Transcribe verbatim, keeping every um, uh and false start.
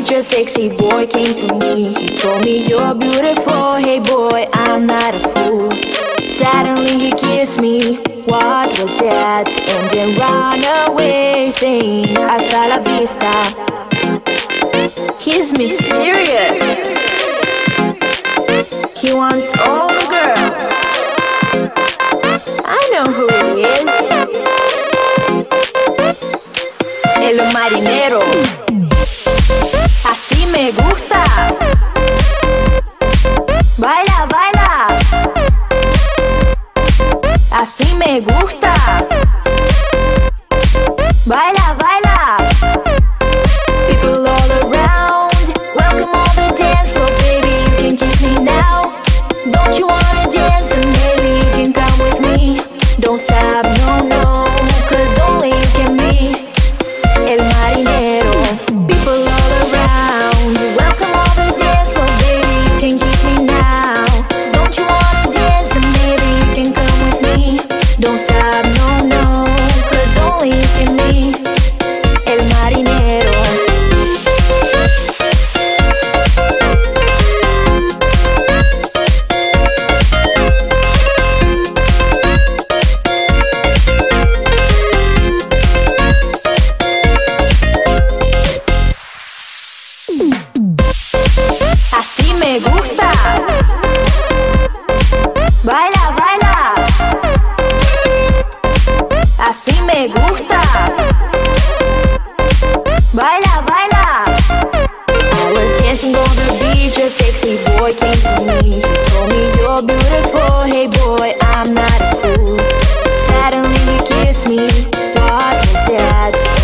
beach, a sexy boy came to me. He told me you're beautiful, hey boy, I'm not a fool. Suddenly he kissed me, what was that? And then ran away saying hasta la vista. He's mysterious. He wants all the girls. I know who he is. El marinero. Así me gusta. Baila, baila. Así me gusta. Baila, baila. People all around, welcome all the dance floor, baby. You can kiss me now. Don't you wanna dance? And maybe you can come with me. Don't stop, no, no, cause only you can be el marinero. People all around, welcome all the dance floor, baby. You can kiss me now. Don't you wanna dance? And maybe you can come with me. Don't stop, no, no, cause only you can be el marinero. Así me gusta. Baila, baila. Así me gusta. Baila, baila. I was dancing on the beach, a sexy boy came to me. He told me you're beautiful, hey boy, I'm not a fool. Suddenly he kissed me, what was that?